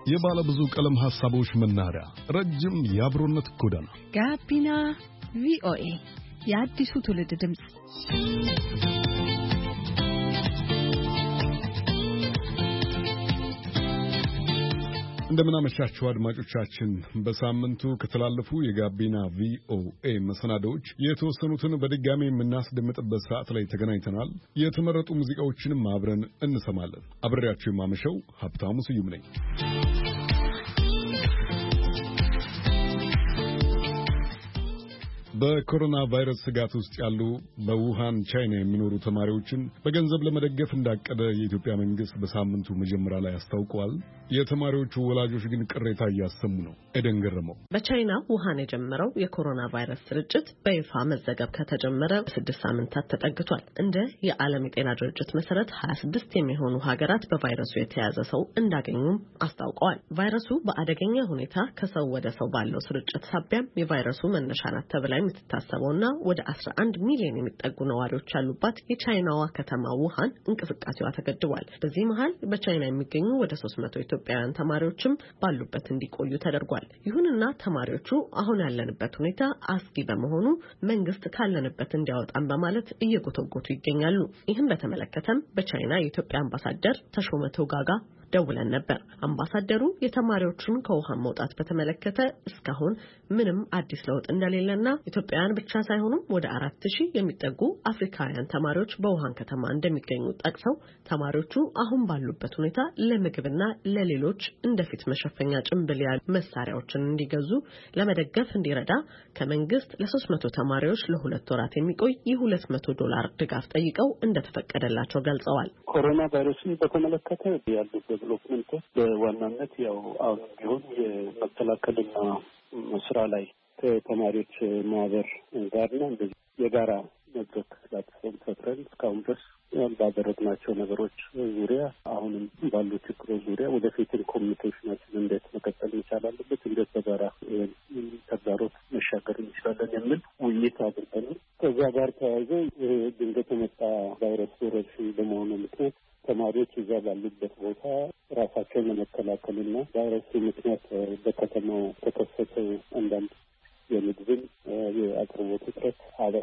የባለ ብዙ ቀለም ሐሳቦች መናኸሪያ፣ ረጅም የአብሮነት ጎዳና ጋቢና ቪኦኤ የአዲሱ ትውልድ ድምጽ። እንደምናመሻችሁ አድማጮቻችን። በሳምንቱ ከተላለፉ የጋቢና ቪኦኤ መሰናዶዎች የተወሰኑትን በድጋሚ የምናስደምጥበት ሰዓት ላይ ተገናኝተናል። የተመረጡ ሙዚቃዎችንም አብረን እንሰማለን። አብሬያችሁ የማመሸው ሀብታሙ ስዩም ነኝ። በኮሮና ቫይረስ ስጋት ውስጥ ያሉ በውሃን ቻይና የሚኖሩ ተማሪዎችን በገንዘብ ለመደገፍ እንዳቀደ የኢትዮጵያ መንግስት በሳምንቱ መጀመሪያ ላይ አስታውቋል። የተማሪዎቹ ወላጆች ግን ቅሬታ እያሰሙ ነው። ኤደን ገረመው በቻይና ውሃን የጀመረው የኮሮና ቫይረስ ስርጭት በይፋ መዘገብ ከተጀመረ 6 ሳምንታት ተጠግቷል። እንደ የዓለም የጤና ድርጅት መሰረት 26 የሚሆኑ ሀገራት በቫይረሱ የተያዘ ሰው እንዳገኙም አስታውቀዋል። ቫይረሱ በአደገኛ ሁኔታ ከሰው ወደ ሰው ባለው ስርጭት ሳቢያም የቫይረሱ መነሻ ናት ተብላ የምትታሰበውና ወደ 11 ሚሊዮን የሚጠጉ ነዋሪዎች ያሉባት የቻይናዋ ከተማ ውሃን እንቅስቃሴዋ ተገድቧል። በዚህ መሃል በቻይና የሚገኙ ወደ 300 ኢትዮጵያውያን ተማሪዎችም ባሉበት እንዲቆዩ ተደርጓል። ይሁንና ተማሪዎቹ አሁን ያለንበት ሁኔታ አስጊ በመሆኑ መንግስት ካለንበት እንዲያወጣን በማለት እየጎተጎቱ ይገኛሉ። ይህን በተመለከተም በቻይና የኢትዮጵያ አምባሳደር ተሾመ ቶጋጋ ደውለን ነበር። አምባሳደሩ የተማሪዎቹን ከውሃ መውጣት በተመለከተ እስካሁን ምንም አዲስ ለውጥ እንደሌለና ኢትዮጵያውያን ብቻ ሳይሆኑ ወደ 4000 የሚጠጉ አፍሪካውያን ተማሪዎች በውሃን ከተማ እንደሚገኙ ጠቅሰው ተማሪዎቹ አሁን ባሉበት ሁኔታ ለምግብና ለሌሎች እንደፊት መሸፈኛ ጭንብል ያሉ መሳሪያዎችን እንዲገዙ ለመደገፍ እንዲረዳ ከመንግስት ለ300 ተማሪዎች ለ2 ወራት የሚቆይ $200 ድጋፍ ጠይቀው እንደተፈቀደላቸው ገልጸዋል። ኮሮና ቫይረስን በተመለከተ ያሉት ዴቨሎፕመንት በዋናነት ያው አሁን ቢሆን የመከላከልና ስራ ላይ ከተማሪዎች ማህበር ጋር ነው እንደዚህ የጋራ መድረክ ፕላትፎርም ፈጥረን እስካሁን ድረስ ባደረግናቸው ነገሮች ዙሪያ አሁንም ባሉ ችግሮች ዙሪያ ወደፊትን ኮሚኒኬሽናችን እንዴት መቀጠል ይቻላል፣ እንዴት በጋራ ተግዳሮት መሻገር እንችላለን የሚል ውይይት አድርገን ከዛ ጋር ተያይዞ ድንገት የመጣ ቫይረስ ወረርሽኝ በመሆኑ ምክንያት ተማሪዎች እዛ ባሉበት ቦታ ራሳቸውን ለመከላከልና ቫይረሱ ምክንያት በከተማው ተከሰተው አንዳንድ የምግብን የአቅርቦት እጥረት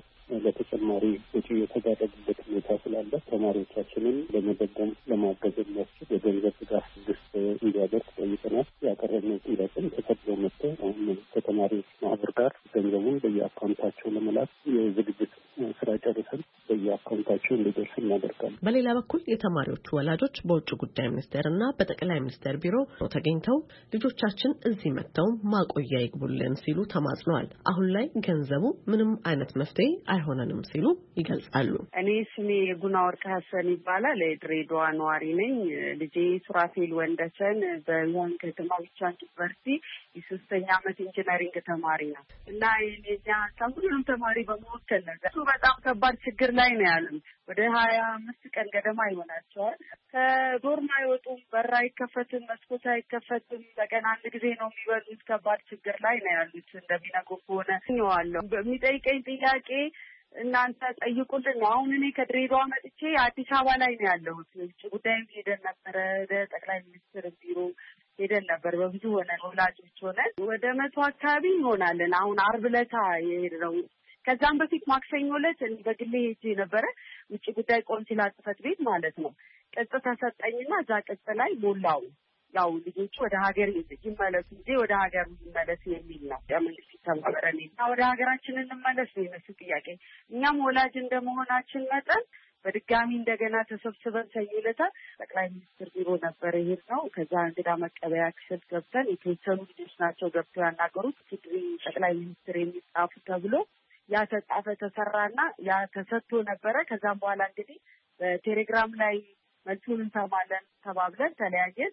ለተጨማሪ ወጪ የተዳረጉበት ሁኔታ ስላለ ተማሪዎቻችንን በመደገም ለማገዝ የሚያስችል የገንዘብ ድጋፍ መንግስት እንዲያደርግ ጠይቀናል። ያቀረብነው ጥያቄም ተቀብሎ መጥቶ አሁን ከተማሪዎች ማህበር ጋር ገንዘቡን በየአካውንታቸው ለመላክ የዝግጅት ስራ ጨርሰን በየአካውንታቸው እንዲደርስ እናደርጋለን። በሌላ በኩል የተማሪዎቹ ወላጆች በውጭ ጉዳይ ሚኒስቴርና በጠቅላይ ሚኒስቴር ቢሮ ተገኝተው ልጆቻችን እዚህ መጥተው ማቆያ ይግቡልን ሲሉ ተማጽነዋል። አሁን ላይ ገንዘቡ ምንም አይነት መፍትሄ አይሆነንም ሲሉ ይገልጻሉ። እኔ ስሜ ጉና ወርቅ ሀሰን ይባላል። የድሬዳዋ ነዋሪ ነኝ። ልጄ ሱራፌል ወንደሰን በዋን ከተማ ብቻ ዩኒቨርሲቲ የ3ኛ ዓመት ኢንጂነሪንግ ተማሪ ነው እና የኛ ሁሉም ተማሪ በመወከል ነው። በጣም ከባድ ችግር ላይ ነው ያሉት። ወደ 25 ቀን ገደማ ይሆናቸዋል። ከዶርም አይወጡም፣ በር አይከፈትም፣ መስኮት አይከፈትም። በቀን አንድ ጊዜ ነው የሚበሉት። ከባድ ችግር ላይ ነው ያሉት። እንደሚነግሩ ከሆነ ነው በሚጠይቀኝ ጥያቄ እናንተ ጠይቁልን። አሁን እኔ ከድሬዳዋ መጥቼ አዲስ አበባ ላይ ነው ያለሁት። ውጭ ጉዳይም ሄደን ነበረ፣ ጠቅላይ ሚኒስትር ቢሮ ሄደን ነበር። በብዙ ሆነን ወላጆች ሆነን ወደ 100 አካባቢ እንሆናለን። አሁን ዓርብ ዕለት የሄድነው። ከዛም በፊት ማክሰኞ ዕለት በግሌ ሄጄ ነበረ፣ ውጭ ጉዳይ ቆንሲላ ጽሕፈት ቤት ማለት ነው። ቅጽ ተሰጠኝና እዛ ቅጽ ላይ ሞላው ያው ልጆቹ ወደ ሀገር ይመለሱ እንጂ ወደ ሀገር ይመለስ የሚል ነው። መንግስት ይተባበረንና ወደ ሀገራችን እንመለስ ነው የነሱ ጥያቄ። እኛም ወላጅ እንደመሆናችን መጠን በድጋሚ እንደገና ተሰብስበን ሰኞ ዕለት ጠቅላይ ሚኒስትር ቢሮ ነበር የሄድነው። ከዛ እንግዳ መቀበያ ክፍል ገብተን የተወሰኑ ልጆች ናቸው ገብተው ያናገሩት። ትግሪ ጠቅላይ ሚኒስትር የሚጻፉ ተብሎ ያ ተጻፈ ተሰራና ያ ተሰጥቶ ነበረ። ከዛም በኋላ እንግዲህ በቴሌግራም ላይ መልሱን እንሰማለን ተባብለን ተለያየን።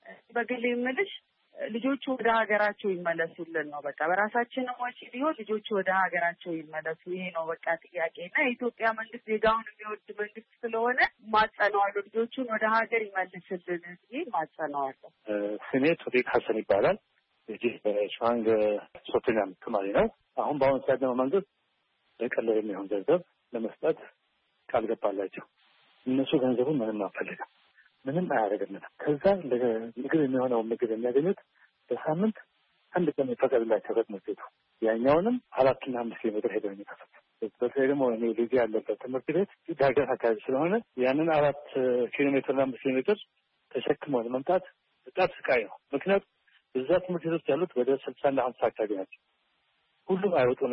በግሌ የምልሽ ልጆቹ ወደ ሀገራቸው ይመለሱልን ነው። በቃ በራሳችንም ወጪ ቢሆን ልጆቹ ወደ ሀገራቸው ይመለሱ። ይሄ ነው በቃ ጥያቄና የኢትዮጵያ መንግስት ዜጋውን የሚወድ መንግስት ስለሆነ ማጸነዋለሁ። ልጆቹን ወደ ሀገር ይመልስልን ብዬ ማጸነዋለሁ። ስሜ ቶፊቅ ሀሰን ይባላል። እዚህ በሽዋንግ 3ኛ ዓመት ተማሪ ነው። አሁን በአሁኑ ሰዓት ደግሞ መንግስት ለቀለብ የሚሆን ገንዘብ ለመስጠት ቃል ገባላቸው። እነሱ ገንዘቡን ምንም አንፈልግም ምንም አያደርግልንም። ከዛ ምግብ የሚሆነው ምግብ የሚያገኙት በሳምንት አንድ ቀን ይፈቀድላቸው ከትምህርት ቤቱ ያኛውንም 4 እና 5 ኪሎ ሜትር ሄደው የሚከፈት በተለይ ደግሞ እኔ ልጅ ያለበት ትምህርት ቤት ዳገት አካባቢ ስለሆነ ያንን 4 ኪሎ ሜትር እና 5 ኪሎ ሜትር ተሸክመው ለመምጣት በጣም ስቃይ ነው። ምክንያቱም እዛ ትምህርት ቤቶች ያሉት ወደ 60 እና 50 አካባቢ ናቸው። ሁሉም አይወጡም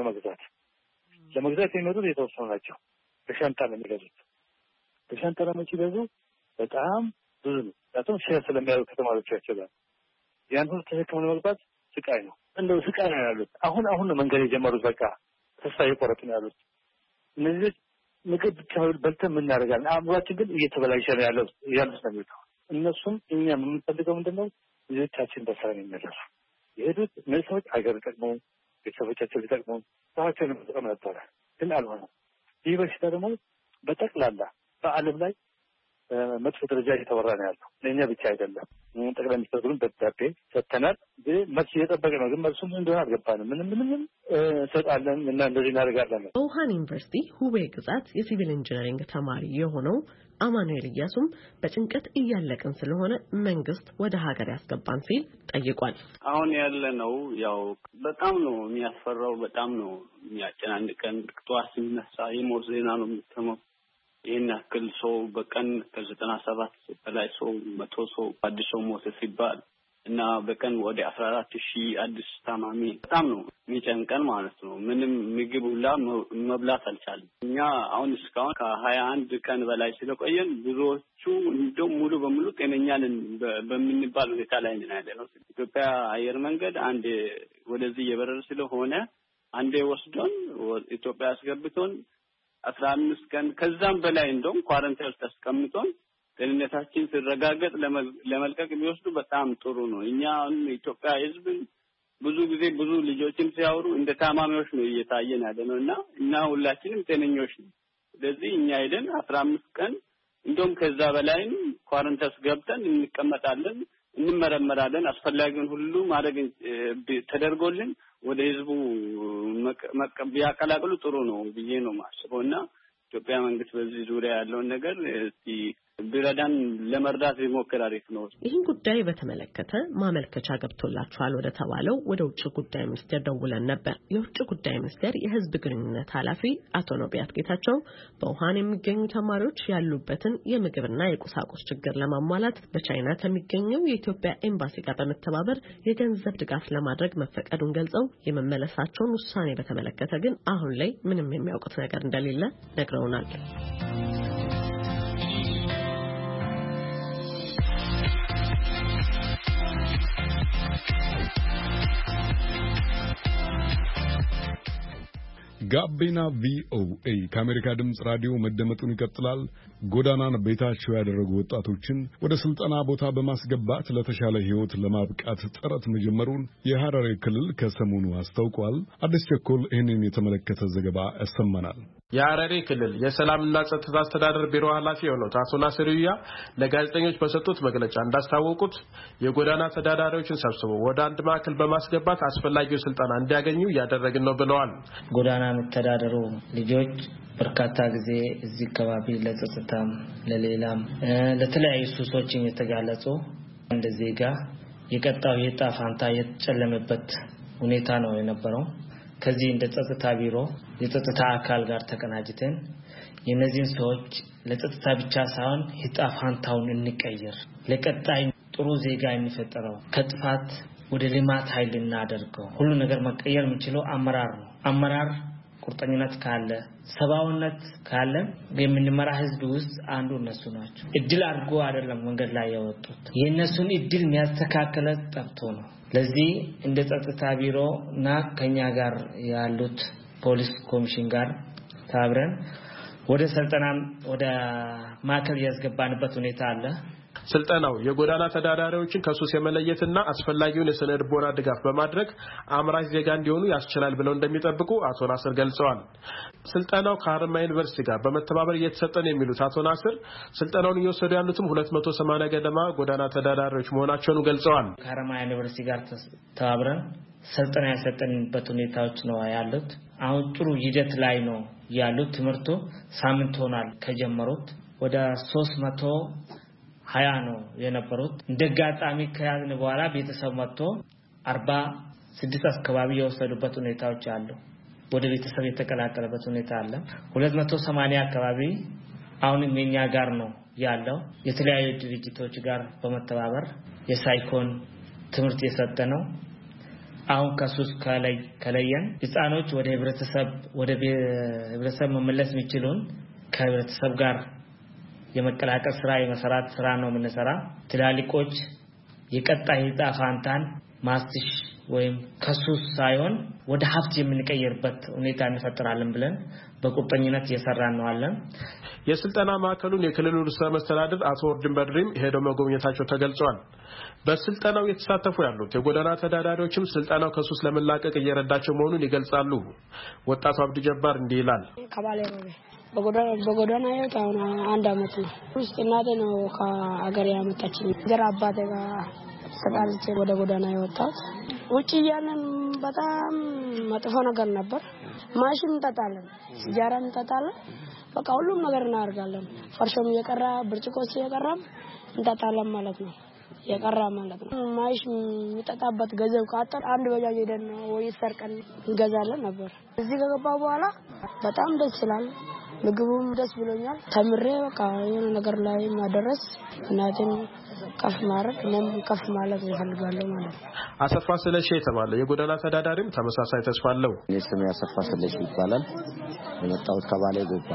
ለመግዛት የሚመጡት የተወሰኑ ናቸው። በሻንጣ ነው የሚገዙት። በሻንጣ ለመች ይገዙ በጣም ብዙ ነው። ምክንያቱም ሼር ስለሚያደርጉ ከተማሪዎቻቸው ጋር ያን ሁሉ ተሸክመው ለመግባት ስቃይ ነው። እንደው ስቃይ ነው ያሉት። አሁን ነው መንገድ የጀመሩት። በቃ ተስፋ እየቆረጡ ነው ያሉት። እነዚህ ምግብ ብቻ በልተን ምን እናደርጋለን? አእምሯችን ግን እየተበላሸ ነው ያሉት ነው የሚሉት። እነሱም እኛ የምንፈልገው ምንድነው? ልጆቻችን በሰላም ይመለሱ። የሄዱት እነዚህ ሰዎች ሀገር ጠቅመው ቤተሰቦቻቸው ሊጠቅመው ሰዎችን መጠቀም ነበረ፣ ግን አልሆነም። ይህ በሽታ ደግሞ በጠቅላላ በዓለም ላይ መጥፎ ደረጃ እየተወራ ነው ያለው። ለእኛ ብቻ አይደለም። ጠቅላይ ሚኒስትሩን በደብዳቤ ሰጥተናል። መልስ እየጠበቀ ነው። ግን መልሱ ምን እንደሆነ አልገባንም። ምንም እንሰጣለን እና እንደዚህ እናደርጋለን። በውሃን ዩኒቨርሲቲ ሁቤ ግዛት የሲቪል ኢንጂነሪንግ ተማሪ የሆነው አማኑኤል ኢያሱም በጭንቀት እያለቅን ስለሆነ መንግስት ወደ ሀገር ያስገባን ሲል ጠይቋል። አሁን ያለ ነው ያው በጣም ነው የሚያስፈራው፣ በጣም ነው የሚያጨናንቀን። ጠዋት ሲነሳ የሞት ዜና ነው የምትሰማው። ይህን ያክል ሰው በቀን ከ97 በላይ ሰው 100 ሰው አዲስ ሰው ሞተ ሲባል እና በቀን ወደ 14,000 አዲስ ታማሚ በጣም ነው የሚጨንቀን ማለት ነው። ምንም ምግብ ሁላ መብላት አልቻለም። እኛ አሁን እስካሁን ከ21 ቀን በላይ ስለቆየን ብዙዎቹ እንደውም ሙሉ በሙሉ ጤነኛ ነን በምንባል ሁኔታ ላይ ነን ያለነው። ኢትዮጵያ አየር መንገድ አንድ ወደዚህ የበረረ ስለሆነ አንዴ ወስዶን ኢትዮጵያ አስገብቶን 15 ቀን ከዛም በላይ እንደውም ኳረንታይን ውስጥ አስቀምጦን ጤንነታችን ሲረጋገጥ ለመልቀቅ ቢወስዱ በጣም ጥሩ ነው። እኛ ኢትዮጵያ ሕዝብ ብዙ ጊዜ ብዙ ልጆችን ሲያወሩ እንደ ታማሚዎች ነው እየታየን ያለነው እና ሁላችንም ጤነኞች ነው። ስለዚህ እኛ ሄደን 15 ቀን እንደውም ከዛ በላይም ኳረንታይን ገብተን እንቀመጣለን፣ እንመረመራለን። አስፈላጊውን ሁሉ ማድረግ ተደርጎልን ወደ ህዝቡ ቢያቀላቅሉ ጥሩ ነው ብዬ ነው ማስበውና ኢትዮጵያ መንግስት በዚህ ዙሪያ ያለውን ነገር ቢረዳን ለመርዳት ቢሞክር አሪፍ ነው። ይህን ጉዳይ በተመለከተ ማመልከቻ ገብቶላችኋል ወደ ተባለው ወደ ውጭ ጉዳይ ሚኒስቴር ደውለን ነበር። የውጭ ጉዳይ ሚኒስቴር የህዝብ ግንኙነት ኃላፊ አቶ ኖቢያት ጌታቸው በውሃን የሚገኙ ተማሪዎች ያሉበትን የምግብና የቁሳቁስ ችግር ለማሟላት በቻይና ከሚገኘው የኢትዮጵያ ኤምባሲ ጋር በመተባበር የገንዘብ ድጋፍ ለማድረግ መፈቀዱን ገልጸው የመመለሳቸውን ውሳኔ በተመለከተ ግን አሁን ላይ ምንም የሚያውቁት ነገር እንደሌለ ነግረውናል። ጋቢና ቪኦኤ ከአሜሪካ ድምፅ ራዲዮ መደመጡን ይቀጥላል። ጎዳናን ቤታቸው ያደረጉ ወጣቶችን ወደ ስልጠና ቦታ በማስገባት ለተሻለ ህይወት ለማብቃት ጥረት መጀመሩን የሐረሪ ክልል ከሰሞኑ አስታውቋል። አዲስ ቸኮል ይህንን የተመለከተ ዘገባ ያሰማናል። የሐረሪ ክልል የሰላምና ጸጥታ አስተዳደር ቢሮ ኃላፊ የሆኑት አቶ ናስርያ ለጋዜጠኞች በሰጡት መግለጫ እንዳስታወቁት የጎዳና ተዳዳሪዎችን ሰብስበው ወደ አንድ ማዕከል በማስገባት አስፈላጊው ስልጠና እንዲያገኙ እያደረግን ነው ብለዋል። ጎዳና ተዳዳሩ ልጆች በርካታ ጊዜ እዚህ አካባቢ ለጸጥታም ለሌላም ለተለያዩ ሱሶችን የተጋለጹ እንደዚህ ጋር የቀጣው የጣፋንታ የተጨለመበት ሁኔታ ነው የነበረው። ከዚህ እንደ ጸጥታ ቢሮ የጸጥታ አካል ጋር ተቀናጅተን የነዚህን ሰዎች ለጸጥታ ብቻ ሳይሆን የጣፋንታውን እንቀይር፣ ለቀጣይ ጥሩ ዜጋ እንፈጠረው፣ ከጥፋት ወደ ልማት ኃይል እናደርገው። ሁሉ ነገር መቀየር የሚችለው አመራር ነው። አመራር ቁርጠኝነት ካለ ሰባውነት ካለ የምንመራ ህዝብ ውስጥ አንዱ እነሱ ናቸው። እድል አድርጎ አይደለም መንገድ ላይ ያወጡት፣ የነሱን እድል የሚያስተካክለ ጠብቶ ነው። ለዚህ እንደ ጸጥታ ቢሮና ከኛ ጋር ያሉት ፖሊስ ኮሚሽን ጋር ታብረን ወደ ስልጠና ወደ ማዕከል ያስገባንበት ሁኔታ አለ። ስልጠናው የጎዳና ተዳዳሪዎችን ከሱስ የመለየትና አስፈላጊውን የስነ ልቦና ድጋፍ በማድረግ አምራች ዜጋ እንዲሆኑ ያስችላል ብለው እንደሚጠብቁ አቶ ናስር ገልጸዋል። ስልጠናው ከሐረማያ ዩኒቨርሲቲ ጋር በመተባበር እየተሰጠ ነው የሚሉት አቶ ናስር ስልጠናውን እየወሰዱ ያሉትም 280 ገደማ ጎዳና ተዳዳሪዎች መሆናቸውን ገልጸዋል። ከሐረማያ ዩኒቨርሲቲ ጋር ተባብረን ስልጠና ያሰጠንበት ሁኔታዎች ነው ያሉት። አሁን ጥሩ ሂደት ላይ ነው ያሉት። ትምህርቱ ሳምንት ሆኗል ከጀመሩት። ወደ 20 ነው የነበሩት እንደጋጣሚ ከያዝን በኋላ ቤተሰብ መጥቶ 46 አካባቢ የወሰዱበት ሁኔታዎች አሉ ወደ ቤተሰብ የተቀላቀለበት ሁኔታ አለ 280 አካባቢ አሁን የኛ ጋር ነው ያለው የተለያዩ ድርጅቶች ጋር በመተባበር የሳይኮን ትምህርት የሰጠነው አሁን ከሱስ ከለየን ህፃኖች ወደ ህብረተሰብ መመለስ የሚችሉን ከህብረተሰብ ጋር የመቀላቀል ስራ የመሰራት ስራ ነው የምንሰራ ትላልቆች የቀጣይ ጣፋንታን ማስትሽ ወይም ከሱስ ሳይሆን ወደ ሀብት የምንቀየርበት ሁኔታ እንፈጥራለን ብለን በቁርጠኝነት እየሰራን ነው አለን የስልጠና ማዕከሉን የክልሉ ርዕሰ መስተዳድር አቶ ወርድን በድሪም ሄደው መጎብኘታቸው ተገልጿል በስልጠናው የተሳተፉ ያሉት የጎዳና ተዳዳሪዎችም ስልጠናው ከሱስ ለመላቀቅ እየረዳቸው መሆኑን ይገልጻሉ ወጣቱ አብዱ ጀባር እንዲህ ይላል ከባሌ ነው በጎዳና ያው አንድ አመት ነው ውስጥ እናቴ ነው ከአገር ያመጣችኝ ገራ አባቴ ጋር ተጣልቼ ወደ ጎዳና የወጣሁት ውጪ ያንን በጣም መጥፎ ነገር ነበር ማሽን እንጠጣለን ሲጃራ እንጠጣለን በቃ ሁሉም ነገር እናደርጋለን ፈርሾም እየቀራ ብርጭቆስ እየቀራም እንጠጣለን ማለት ነው የቀራ ማለት ነው ማይሽ የሚጠጣበት ገንዘብ ካጣ አንድ በጃጅ ሄደን ወይ ሰርቀን እንገዛለን ነበር እዚህ ከገባ በኋላ በጣም ደስ ይላል ምግቡም ደስ ብሎኛል ተምሬ በቃ የሆነ ነገር ላይ ማድረስ እናቴን ከፍ ማድረግ እኔም ከፍ ማለት እፈልጋለሁ ማለት ነው አሰፋ ስለሺ የተባለ የጎዳና ተዳዳሪም ተመሳሳይ ተስፋ አለው ስሜ አሰፋ ስለሺ ይባላል የመጣሁት ከባሌ ጎባ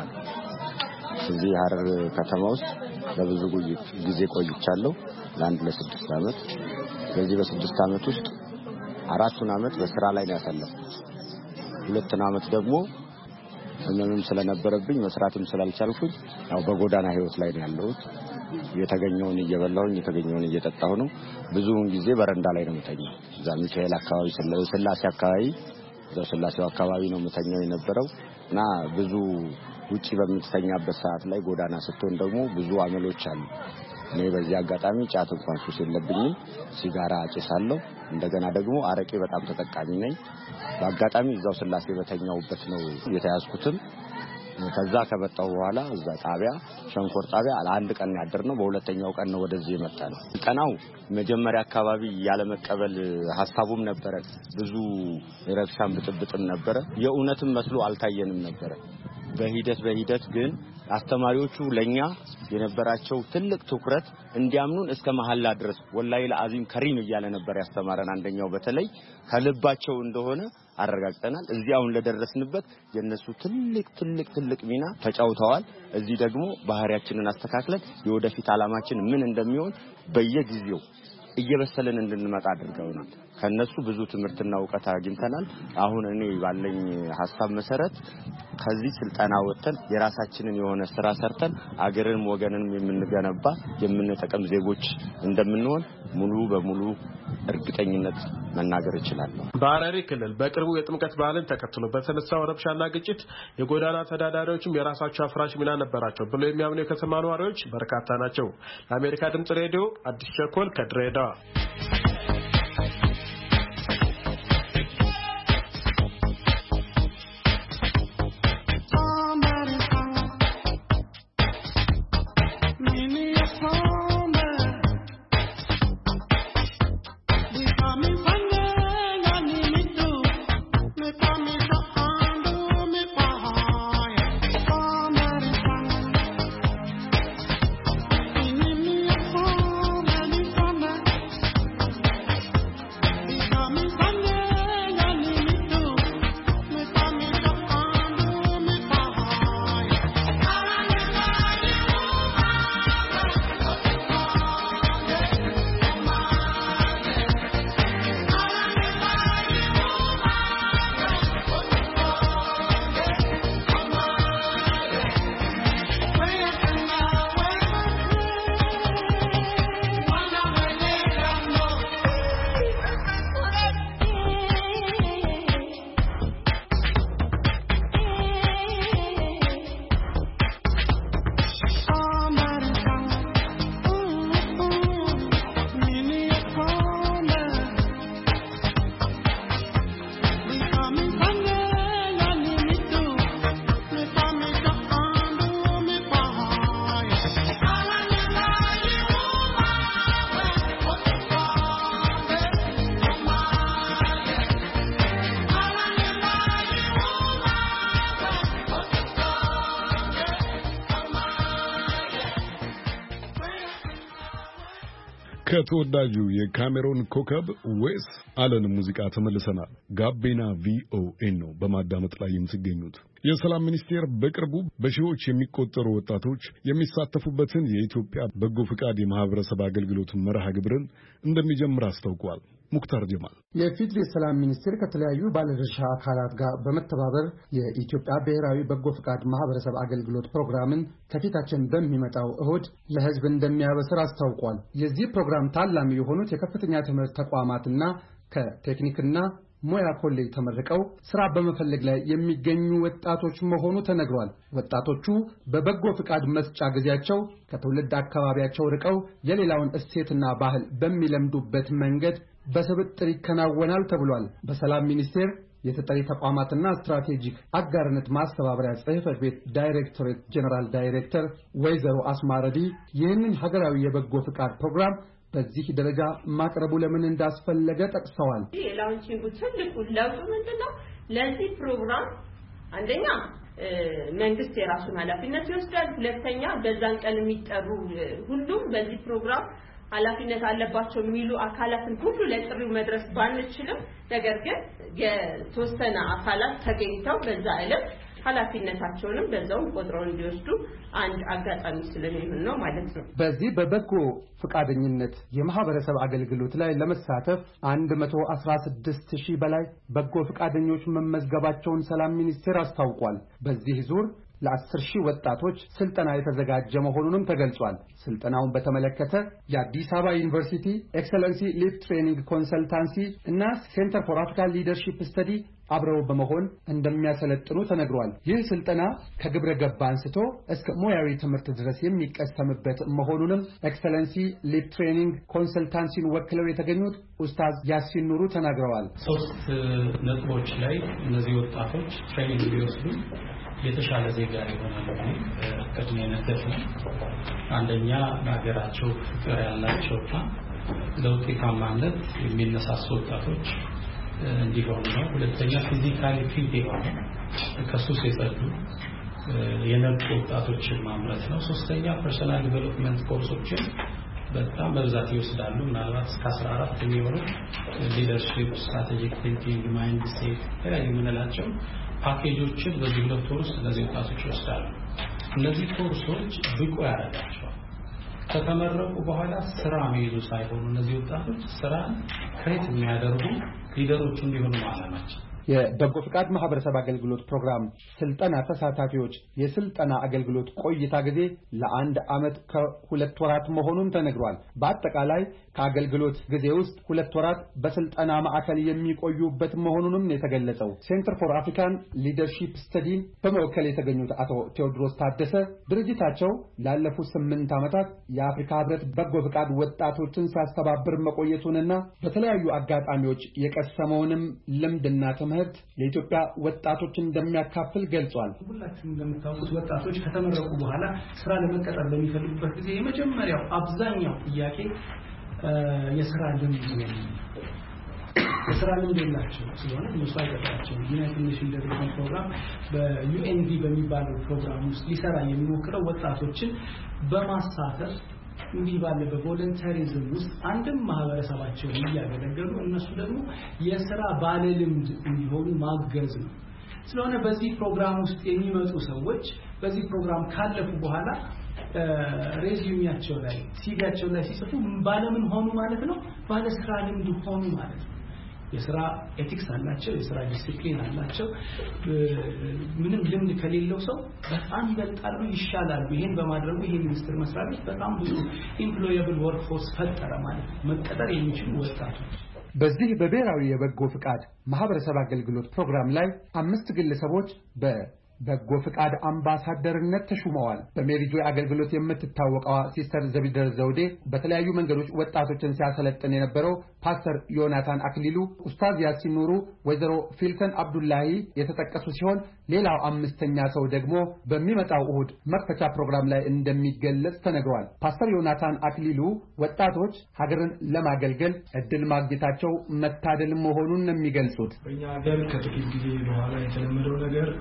እዚህ ሐረር ከተማ ውስጥ ለብዙ ጊዜ ቆይቻለሁ ለ6 አመት በዚህ በ6 አመት ውስጥ 4 አመት በስራ ላይ ነው ያሳለፍኩት 2 አመት ደግሞ ምንም ስለነበረብኝ መስራትም ስላልቻልኩኝ ያው በጎዳና ህይወት ላይ ነው ያለሁት የተገኘውን እየበላሁኝ የተገኘውን እየጠጣሁ ነው ብዙውን ጊዜ በረንዳ ላይ ነው የምተኛው እዛ ሚካኤል አካባቢ ስላሴ አካባቢ ስላሴው አካባቢ ነው የምተኛው የነበረው እና ብዙ ውጪ በምትተኛበት ሰዓት ላይ ጎዳና ስትሆን ደግሞ ብዙ አመሎች አሉ እኔ በዚህ አጋጣሚ ጫት እንኳን ሱስ የለብኝም ሲጋራ አጭሳለሁ እንደገና ደግሞ አረቄ በጣም ተጠቃሚ ነኝ በአጋጣሚ እዛው ስላሴ በተኛውበት ነው የተያዝኩትም ከዛ ከመጣው በኋላ እዛ ጣቢያ ሸንኮር ጣቢያ አንድ ቀን ያደርነው በሁለተኛው ቀን ነው ወደዚህ የመጣነው ቀናው መጀመሪያ አካባቢ ያለ መቀበል ሐሳቡም ነበር ብዙ ረብሻም ብጥብጥም ነበር የኡነትም መስሎ አልታየንም ነበር በሂደት ግን አስተማሪዎቹ ለኛ የነበራቸው ትልቅ ትኩረት እንዲያምኑን እስከ መሐላ ድረስ ወላሂ ለአዚም ከሪም እያለ ነበር ያስተማረን አንደኛው በተለይ ከልባቸው እንደሆነ አረጋግጠናል እዚህ አሁን ለደረስንበት የነሱ ትልቅ ሚና ተጫውተዋል እዚህ ደግሞ ባህሪያችንን አስተካክለን የወደፊት አላማችን ምን እንደሚሆን በየጊዜው እየበሰለን እንድንመጣ አድርገውናል ከነሱ ብዙ ትምህርትና ዕውቀት አግኝተናል አሁን እኔ ባለኝ ሐሳብ መሰረት ከዚህ ስልጠና ወጥተን የራሳችንን የሆነ ስራ ሰርተን አገርንም ወገንንም የምንገነባ የምንጠቀም ዜጎች እንደምንሆን ሙሉ በሙሉ እርግጠኝነት መናገር እችላለሁ በሐረሪ ክልል በቅርቡ የጥምቀት በዓልን ተከትሎ በተነሳው ረብሻና ግጭት የጎዳና ተዳዳሪዎችም የራሳቸው አፍራሽ ሚና ነበራቸው ብሎ የሚያምኑ የከተማ ነዋሪዎች በርካታ ናቸው ለአሜሪካ ድምጽ ሬዲዮ አዲስ ቸኮል ከድሬዳዋ ከተወዳጁ የካሜሮን ኮከብ ዌስ አለን ሙዚቃ ተመልሰናል። ጋቢና ቪኦኤ ነው በማዳመጥ ላይ የምትገኙት። የሰላም ሚኒስቴር በቅርቡ በሺዎች የሚቆጠሩ ወጣቶች የሚሳተፉበትን የኢትዮጵያ በጎ ፍቃድ የማህበረሰብ አገልግሎት መርሃ ግብርን እንደሚጀምር አስታውቋል። ሙክታር ጀማል የፌዴራል ሰላም ሚኒስቴር ከተለያዩ ባለድርሻ አካላት ጋር በመተባበር የኢትዮጵያ ብሔራዊ በጎ ፍቃድ ማህበረሰብ አገልግሎት ፕሮግራምን ከፊታችን በሚመጣው እሁድ ለህዝብ እንደሚያበስር አስታውቋል። የዚህ ፕሮግራም ታላሚ የሆኑት የከፍተኛ ትምህርት ተቋማትና ከቴክኒክና ሙያ ኮሌጅ ተመርቀው ስራ በመፈለግ ላይ የሚገኙ ወጣቶች መሆኑ ተነግሯል። ወጣቶቹ በበጎ ፍቃድ መስጫ ጊዜያቸው ከትውልድ አካባቢያቸው ርቀው የሌላውን እሴትና ባህል በሚለምዱበት መንገድ በስብጥር ይከናወናል ተብሏል። በሰላም ሚኒስቴር የተጠሪ ተቋማትና ስትራቴጂክ አጋርነት ማስተባበሪያ ጽሕፈት ቤት ዳይሬክቶሬት ጀነራል ዳይሬክተር ወይዘሮ አስማረዲ ይህንን ሀገራዊ የበጎ ፍቃድ ፕሮግራም በዚህ ደረጃ ማቅረቡ ለምን እንዳስፈለገ ጠቅሰዋል። የላውንቺንጉ ትልቁ ለውጥ ምንድነው? ለዚህ ፕሮግራም አንደኛ መንግስት የራሱን ኃላፊነት ይወስዳል። ሁለተኛ በዛን ቀን የሚጠሩ ሁሉም በዚህ ፕሮግራም ኃላፊነት አለባቸው የሚሉ አካላትን ሁሉ ለጥሪው መድረስ ባንችልም ነገር ግን የተወሰነ አካላት ተገኝተው በዛ ዕለት ኃላፊነታቸውንም በዛው ቆጥረው እንዲወስዱ አንድ አጋጣሚ ስለሚሆን ነው ማለት ነው። በዚህ በበጎ ፍቃደኝነት የማህበረሰብ አገልግሎት ላይ ለመሳተፍ 116,000 በላይ በጎ ፍቃደኞች መመዝገባቸውን ሰላም ሚኒስቴር አስታውቋል። በዚህ ዙር ለ10,000 ወጣቶች ስልጠና የተዘጋጀ መሆኑንም ተገልጿል። ስልጠናውን በተመለከተ የአዲስ አበባ ዩኒቨርሲቲ ኤክሰለንሲ ሊድ ትሬኒንግ ኮንሰልታንሲ እና ሴንተር ፎር አፍሪካን ሊደርሺፕ ስተዲ አብረው በመሆን እንደሚያሰለጥኑ ተነግሯል። ይህ ስልጠና ከግብረ ገብ አንስቶ እስከ ሙያዊ ትምህርት ድረስ የሚቀሰምበት መሆኑንም ኤክሰለንሲ ሊድ ትሬኒንግ ኮንሰልታንሲን ወክለው የተገኙት ኡስታዝ ያሲን ኑሩ ተናግረዋል። 3 ነጥቦች ላይ እነዚህ ወጣቶች ትሬኒንግ ቢወስዱ የተሻለ ዜጋ ይሆናሉ ማለት ከድነነት ነው። አንደኛ ለሀገራቸው ፍቅር ያላቸውና ለውጤታማነት የሚነሳሱ ወጣቶች እንዲሆኑ ነው። ሁለተኛ ፊዚካሊ ፊት የሆኑ ከሱስ የጸዱ የነቁ ወጣቶችን ማምረት ነው። ሶስተኛ ፐርሰናል ዲቨሎፕመንት ኮርሶችን በጣም በብዛት ይወስዳሉ። ምናልባት እስከ 14 የሚሆኑ ሊደርሺፕ፣ ስትራቴጂክ ቲንኪንግ፣ ማይንድ ሴት የምንላቸው ፓኬጆችን በዚህ 2 ወር ውስጥ እነዚህ ወጣቶች ይወስዳሉ። እነዚህ ኮርሶች ብቁ ያደርጋቸዋል። ከተመረቁ በኋላ ስራ የሚይዙ ሳይሆኑ እነዚህ ወጣቶች ስራን ክሬት የሚያደርጉ ሊደሮች እንዲሆኑ ዓላማችን። የበጎ ፍቃድ ማህበረሰብ አገልግሎት ፕሮግራም ስልጠና ተሳታፊዎች የስልጠና አገልግሎት ቆይታ ጊዜ ለ1 ዓመት ከ2 ወራት መሆኑን ተነግሯል። በአጠቃላይ ከአገልግሎት ጊዜ ውስጥ 2 ወራት በስልጠና ማዕከል የሚቆዩበት መሆኑንም የተገለጸው ሴንተር ፎር አፍሪካን ሊደርሺፕ ስተዲ በመወከል የተገኙት አቶ ቴዎድሮስ ታደሰ ድርጅታቸው ላለፉት 8 ዓመታት የአፍሪካ ህብረት በጎ ፍቃድ ወጣቶችን ሲያስተባብር መቆየቱንና በተለያዩ አጋጣሚዎች የቀሰመውንም ልምድና ትምህርት ለኢትዮጵያ ወጣቶች እንደሚያካፍል ገልጿል። ሁላችሁም እንደምታውቁት ወጣቶች ከተመረቁ በኋላ ስራ ለመቀጠር በሚፈልጉበት ጊዜ የመጀመሪያው አብዛኛው ጥያቄ የስራ ልምድ ነው። የስራ ልምድ የላቸው ስለሆነ እነሱ አይቀጥራቸውም። ዩናይትድ ኔሽንስ ዴቨሎፕመንት ፕሮግራም በዩኤንዲ በሚባለው ፕሮግራም ውስጥ ሊሰራ የሚሞክረው ወጣቶችን በማሳተፍ እንዲህ ባለ በቮለንተሪዝም ውስጥ አንድም ማህበረሰባቸውን እያገለገሉ እነሱ ደግሞ የሥራ ባለ ልምድ እንዲሆኑ ማገዝ ነው። ስለሆነ በዚህ ፕሮግራም ውስጥ የሚመጡ ሰዎች በዚህ ፕሮግራም ካለፉ በኋላ ሬዚዩሚያቸው ላይ ሲቪያቸው ላይ ሲጽፉ ባለምን ሆኑ ማለት ነው፣ ባለ ስራ ልምድ ሆኑ ማለት ነው። የሥራ ኤቲክስ አላቸው፣ የሥራ ዲሲፕሊን አላቸው። ምንም ልምድ ከሌለው ሰው በጣም ይበልጣሉ፣ ይሻላሉ። ይሄን በማድረጉ ይሄ ሚኒስትር መስሪያ ቤት በጣም ብዙ ኢምፕሎየብል ወርክ ፎርስ ፈጠረ ማለት ነው፣ መቀጠር የሚችሉ ወጣቶች። በዚህ በብሔራዊ የበጎ ፍቃድ ማህበረሰብ አገልግሎት ፕሮግራም ላይ 5 ግለሰቦች በበጎ ፍቃድ አምባሳደርነት ተሹመዋል። በሜሪጆይ አገልግሎት የምትታወቀው ሲስተር ዘቢደር ዘውዴ በተለያዩ መንገዶች ወጣቶችን ሲያሰለጥን የነበረው ፓስተር ዮናታን አክሊሉ፣ ኡስታዝ ያሲን ኑሩ፣ ወይዘሮ ፊልተን አብዱላሂ የተጠቀሱ ሲሆን ሌላው 5ኛ ሰው ደግሞ በሚመጣው እሁድ መክፈቻ ፕሮግራም ላይ እንደሚገለጽ ተነግሯል። ፓስተር ዮናታን አክሊሉ ወጣቶች ሀገርን ለማገልገል እድል ማግኘታቸው መታደል መሆኑን ነው የሚገልጹት። በእኛ ሀገር ከጥቂት ጊዜ በኋላ የተለመደው ነገር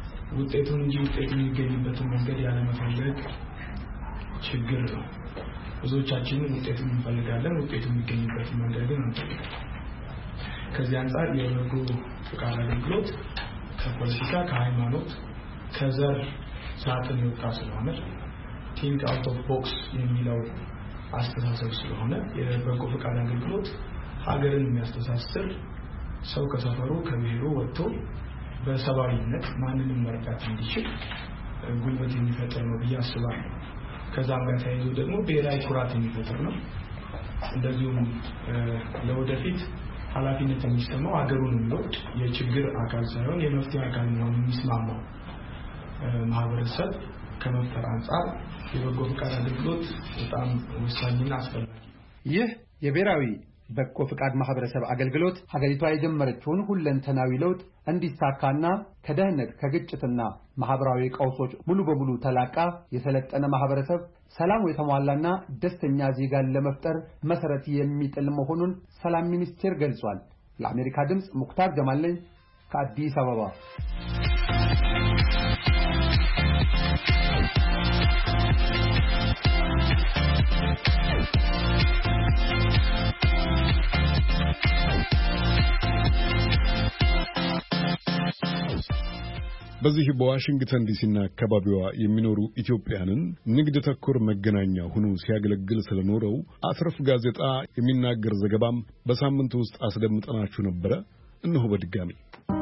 ውጤቱን እንጂ ውጤቱን የሚገኝበትን መንገድ ያለመፈለግ ችግር ነው። ብዙዎቻችንን ውጤቱን እንፈልጋለን። ውጤቱ የሚገኝበት መንገድ ነው። ከዚህ አንፃር የበጎ ፈቃድ አገልግሎት ከፖለቲካ ከሃይማኖት ከዘር ሳጥን የወጣ ስለሆነ ቲንክ አውት ኦፍ ቦክስ የሚለው አስተሳሰብ ስለሆነ የበጎ ፈቃድ አገልግሎት ሀገርን የሚያስተሳስር ሰው ከሰፈሩ ከብሔሩ ወጥቶ በሰብአዊነት ማንንም መርዳት እንዲችል ጉልበት የሚፈጥር ነው ብዬ አስባለሁ። ከዛም ጋር ተያይዞ ደግሞ ብሔራዊ ኩራት የሚፈጥር ነው። እንደዚሁም ለወደፊት ኃላፊነት የሚሰማው ሀገሩን የሚወድ የችግር አካል ሳይሆን የመፍትሄ አካል መሆኑን የሚስማማው ማህበረሰብ ከመፍጠር አንፃር የበጎ ፈቃድ አገልግሎት በጣም ወሳኝና አስፈላጊ ነው። ይህ የብሔራዊ በጎ ፈቃድ ማህበረሰብ አገልግሎት ሀገሪቷ የጀመረችውን ሁለንተናዊ ለውጥ እንዲሳካና ከደህንነት ከግጭትና ማህበራዊ ቀውሶች ሙሉ በሙሉ ተላቃ የሰለጠነ ማህበረሰብ ሰላም የተሟላና ደስተኛ ዜጋን ለመፍጠር መሰረት የሚጥል መሆኑን ሰላም ሚኒስቴር ገልጿል። ለአሜሪካ ድምጽ ሙክታር ጀማል ነኝ ከአዲስ አበባ። በዚህ በዋሽንግተን ዲሲና አካባቢዋ የሚኖሩ ኢትዮጵያንን ንግድ ተኮር መገናኛ ሆኖ ሲያገለግል ስለኖረው አትረፍ ጋዜጣ የሚናገር ዘገባም በሳምንቱ ውስጥ አስደምጠናችሁ ነበረ። እነሆ በድጋሚ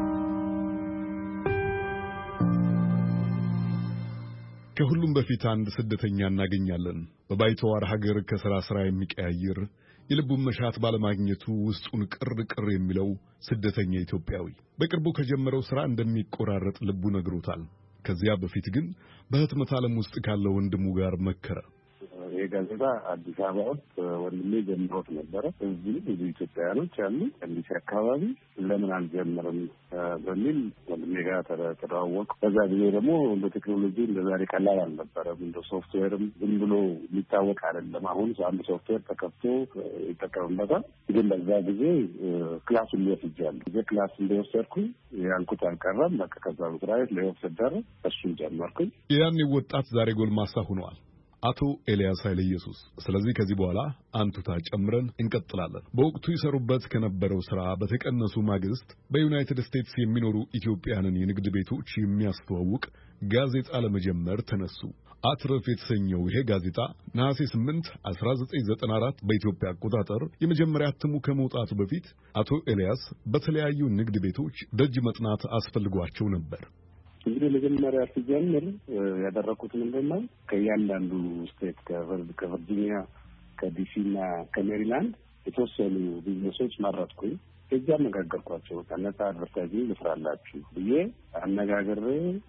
ከሁሉም በፊት አንድ ስደተኛ እናገኛለን። በባይተዋር ሀገር ከሥራ የሚቀያየር የልቡን መሻት ባለማግኘቱ ውስጡን ቅር የሚለው ስደተኛ ኢትዮጵያዊ በቅርቡ ከጀመረው ሥራ እንደሚቆራረጥ ልቡ ነግሮታል። ከዚያ በፊት ግን በህትመት ዓለም ውስጥ ካለው ወንድሙ ጋር መከረ። የጋዜጣ አዲስ አበባ ውስጥ ወንድሜ ጀምሮት ነበረ። እዚህ ብዙ ኢትዮጵያውያኖች አሉ እንዲህ አካባቢ ለምን አልጀምርም በሚል ወንድሜ ጋር ተደዋወቅኩ። በዛ ጊዜ ደግሞ በቴክኖሎጂ እንደዛሬ ቀላል አልነበረም። እንደ ሶፍትዌርም ዝም ብሎ የሚታወቅ አይደለም። አሁን አንድ ሶፍትዌር ተከፍቶ ይጠቀምበታል። ግን በዛ ጊዜ ክላሱን ሊወስጃለሁ። ጊዜ ክላስ እንደወሰድኩ ያልኩት አልቀረም። በቃ ከዛ መስራት ለወሰደረ እሱን ጀመርኩኝ። ያኔ ወጣት ዛሬ ጎልማሳ ሆኗል። አቶ ኤልያስ ኃይለ ኢየሱስ። ስለዚህ ከዚህ በኋላ አንቱታ ጨምረን እንቀጥላለን። በወቅቱ ይሰሩበት ከነበረው ሥራ በተቀነሱ ማግስት በዩናይትድ ስቴትስ የሚኖሩ ኢትዮጵያንን የንግድ ቤቶች የሚያስተዋውቅ ጋዜጣ ለመጀመር ተነሱ። አትረፍ የተሰኘው ይሄ ጋዜጣ ነሐሴ 8 1994 በኢትዮጵያ አቆጣጠር የመጀመሪያ እትሙ ከመውጣቱ በፊት አቶ ኤልያስ በተለያዩ ንግድ ቤቶች ደጅ መጥናት አስፈልጓቸው ነበር። እንግዲህ መጀመሪያ ሲጀምር ያደረኩት ምንድነው ከእያንዳንዱ ስቴት ከቨርጂኒያ ከዲሲና ከሜሪላንድ የተወሰኑ ቢዝነሶች መረጥኩኝ። እዛ አነጋገርኳቸው። ነፃ አድቨርታይዚንግ ልስራላችሁ ብዬ አነጋግሬ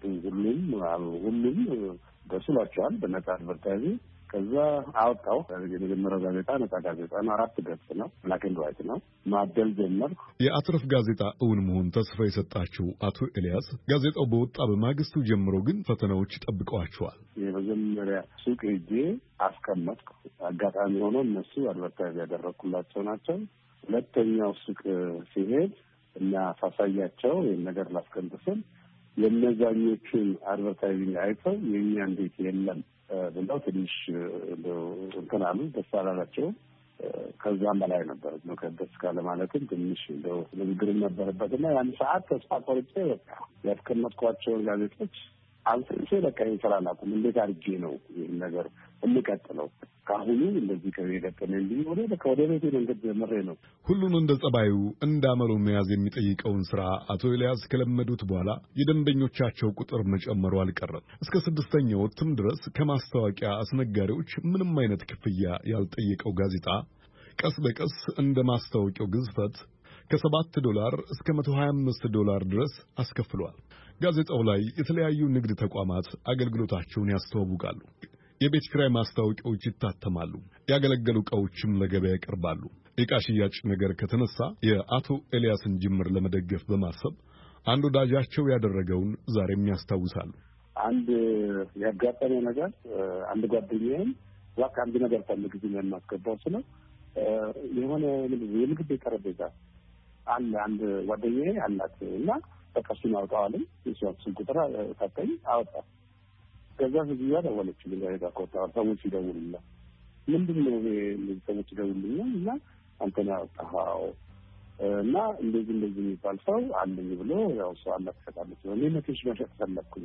ሁሉም ደስሏቸዋል በነፃ አድቨርታይዚንግ። ከዛ አወጣው። የመጀመሪያው ጋዜጣ ነፃ ጋዜጣ ነው። 4 ገጽ ነው። ብላክ ኤንድ ዋይት ነው። ማደል ጀመርኩ። የአትረፍ ጋዜጣ እውን መሆን ተስፋ የሰጣቸው አቶ ኤልያስ ጋዜጣው በወጣ በማግስቱ ጀምሮ ግን ፈተናዎች ጠብቀዋቸዋል። የመጀመሪያ ሱቅ ሄጄ አስቀመጥኩ። አጋጣሚ ሆኖ እነሱ አድቨርታይዝ ያደረኩላቸው ናቸው። ሁለተኛው ሱቅ ሲሄድ እና ሳሳያቸው ይህን ነገር ላስቀምጥስል የነዛኞቹን አድቨርታይዚንግ አይተው የእኛ እንዴት የለም ብለው ትንሽ እንትን አሉ። ደስ አላላቸውም። ከዛም በላይ ነበር ነው ከደስ ካለ ማለትም ትንሽ እንደው ንግግር ነበረበትና ያን ሰዓት ተስፋ ቆርጬ በቃ ያስቀመጥኳቸውን ጋዜጦች አንስቼ በቃ ይሰራላኩም እንዴት አድርጌ ነው ይህን ነገር እንቀጥለው ካሁኑ እንደዚህ ከየቀጠለ እንዲህ ወደ በቃ ወደ ቤቴ መንገድ ጀምሬ ነው። ሁሉን እንደ ጸባዩ እንዳመሉ መያዝ የሚጠይቀውን ሥራ አቶ ኤልያስ ከለመዱት በኋላ የደንበኞቻቸው ቁጥር መጨመሩ አልቀረም። እስከ 6ኛው እትም ድረስ ከማስታወቂያ አስነጋሪዎች ምንም አይነት ክፍያ ያልጠየቀው ጋዜጣ ቀስ በቀስ እንደ ማስታወቂያው ግዝፈት ከ$7 እስከ $125 ድረስ አስከፍሏል። ጋዜጣው ላይ የተለያዩ ንግድ ተቋማት አገልግሎታቸውን ያስተዋውቃሉ። የቤት ኪራይ ማስታወቂያዎች ይታተማሉ። ያገለገሉ ዕቃዎችም ለገበያ ይቀርባሉ። ዕቃ ሽያጭ ነገር ከተነሳ የአቶ ኤልያስን ጅምር ለመደገፍ በማሰብ አንድ ወዳጃቸው ያደረገውን ዛሬም ያስታውሳሉ። አንድ ያጋጠመ ነገር አንድ ጓደኛዬም ዋካ አንድ ነገር ፈልግ ግን የማስገባው ስለ የሆነ የምግብ ጠረጴዛ አለ አንድ ጓደኛዬ አላት እና ተቀሱን አውጣዋለኝ የሷን ቁጥር ሰጠኝ አወጣ። ከዛ ህዝብ ደወለችልኝ ጋር ከወጣ ሰዎች ይደውሉልኝ ምንድነው እነዚህ ሰዎች ደውልልኛል እና አንተና ያወጣኸው እና እንደዚህ የሚባል ሰው አለኝ ብሎ ያው ሰው አላፈታለች ነው። እኔ መቼሽ መሸጥ ፈለኩኝ።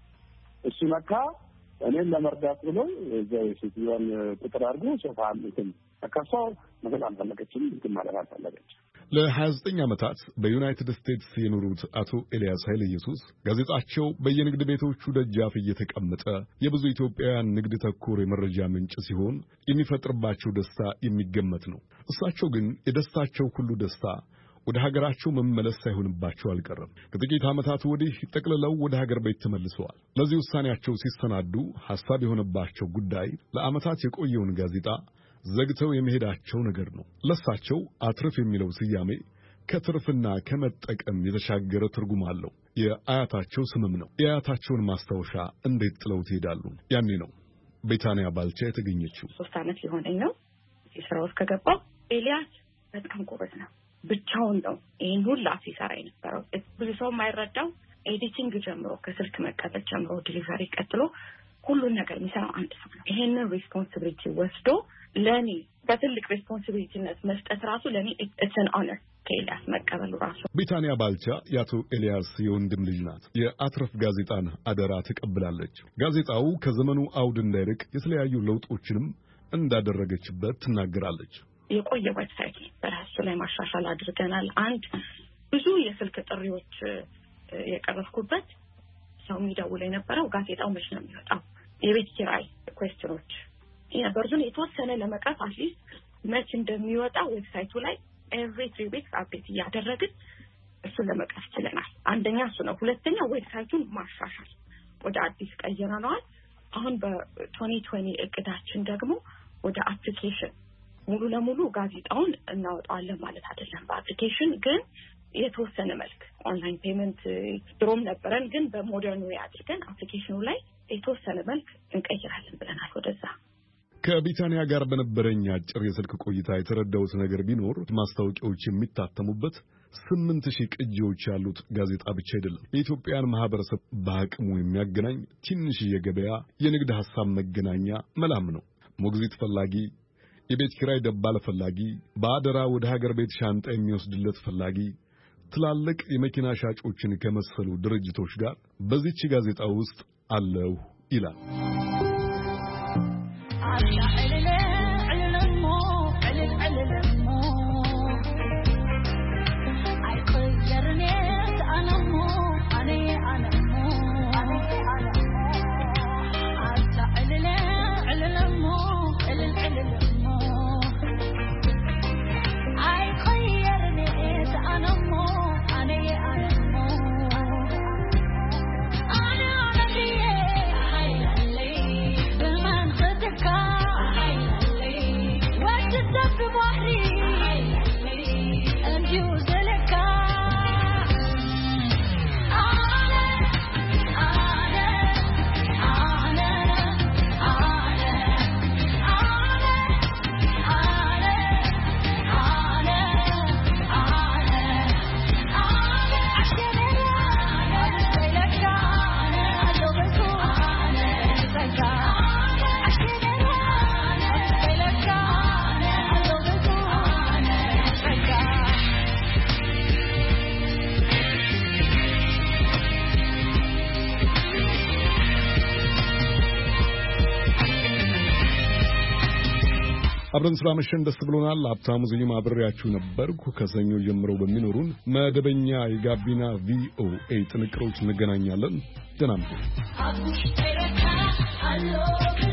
እሱ ነካ እኔን ለመርዳት ብሎ እዛው የሴትዮዋን ቁጥር አድርጎ ሶፋ እንትን ተከፋው ነገር አልፈለገችም እንትን ማለት አልፈለገችም። ለ29 ዓመታት በዩናይትድ ስቴትስ የኖሩት አቶ ኤልያስ ኃይለ ኢየሱስ ጋዜጣቸው በየንግድ ቤቶቹ ደጃፍ እየተቀመጠ የብዙ ኢትዮጵያውያን ንግድ ተኮር የመረጃ ምንጭ ሲሆን የሚፈጥርባቸው ደስታ የሚገመት ነው። እሳቸው ግን የደስታቸው ሁሉ ደስታ ወደ ሀገራቸው መመለስ ሳይሆንባቸው አልቀረም። ከጥቂት ዓመታት ወዲህ ጠቅልለው ወደ ሀገር ቤት ተመልሰዋል። ለዚህ ውሳኔያቸው ሲሰናዱ ሐሳብ የሆነባቸው ጉዳይ ለዓመታት የቆየውን ጋዜጣ ዘግተው የመሄዳቸው ነገር ነው። ለሳቸው አትርፍ የሚለው ስያሜ ከትርፍና ከመጠቀም የተሻገረ ትርጉም አለው። የአያታቸው ስምም ነው። የአያታቸውን ማስታወሻ እንዴት ጥለው ትሄዳሉ? ያኔ ነው ቤታንያ ባልቻ የተገኘችው። 3 ዓመት ሊሆነኝ ነው ስራ ውስጥ ከገባሁ። ኤልያስ በጣም ጎበዝ ነው። ብቻውን ነው ይሄን ሁሉ ሲሰራ የነበረው። ብዙ ሰው የማይረዳው ኤዲቲንግ ጀምሮ ከስልክ መቀበል ጀምሮ ዲሊቨሪ ቀጥሎ ሁሉን ነገር የሚሰራው አንድ ሰው ነው። ይሄንን ሪስፖንሲቢሊቲ ወስዶ ለኔ በትልቅ ሪስፖንሲቢሊቲነት መስጠት ራሱ ለኔ ኢትስ አን ኦነር ከኤልያስ መቀበሉ ራሱ። ቤታንያ ባልቻ የአቶ ኤልያስ የወንድም ልጅ ናት። የአትረፍ ጋዜጣን አደራ ተቀብላለች። ጋዜጣው ከዘመኑ አውድ እንዳይርቅ የተለያዩ ለውጦችንም እንዳደረገችበት ትናገራለች። የቆየ ዌብሳይት በራሱ ላይ ማሻሻል አድርገናል። አንድ ብዙ የስልክ ጥሪዎች የቀረፍኩበት ሰው የሚደውል የነበረው ጋዜጣው መቼ ነው የሚወጣው፣ የቤት ኪራይ ኩዌስችኖች የነበሩትን የተወሰነ ለመቅረፍ አትሊስት መቼ እንደሚወጣ ዌብሳይቱ ላይ ኤቭሪ 3 weeks አፕዴት እያደረግን እሱን ለመቅረፍ ችለናል። አንደኛ እሱ ነው። ሁለተኛ ዌብሳይቱን ማሻሻል ወደ አዲስ ቀይረናል። አሁን በ2020 እቅዳችን ደግሞ ወደ አፕሊኬሽን ሙሉ ለሙሉ ጋዜጣውን እናወጣዋለን ማለት አይደለም። በአፕሊኬሽን ግን የተወሰነ መልክ ኦንላይን ፔመንት ድሮም ነበረን፣ ግን በሞደርን ዌይ አድርገን አፕሊኬሽኑ ላይ የተወሰነ መልክ እንቀይራለን ብለናል ወደዛ። ከቢታንያ ጋር በነበረኝ አጭር የስልክ ቆይታ የተረዳሁት ነገር ቢኖር ማስታወቂያዎች የሚታተሙበት 8000 ቅጂዎች ያሉት ጋዜጣ ብቻ አይደለም። የኢትዮጵያን ማህበረሰብ በአቅሙ የሚያገናኝ ትንሽ የገበያ የንግድ ሐሳብ መገናኛ መላም ነው። ሞግዚት ፈላጊ፣ የቤት ኪራይ ደባል ፈላጊ፣ በአደራ ወደ ሀገር ቤት ሻንጣ የሚወስድለት ፈላጊ፣ ትላልቅ የመኪና ሻጮችን ከመሰሉ ድርጅቶች ጋር በዚህች ጋዜጣ ውስጥ አለው ይላል። አብረን ስላመሸን ደስ ብሎናል። ሀብታሙ ዝዩ አብሬያችሁ ነበርኩ። ከሰኞ ጀምሮ በሚኖሩን መደበኛ የጋቢና ቪኦኤ ጥንቅሮች እንገናኛለን። ደህና ነን።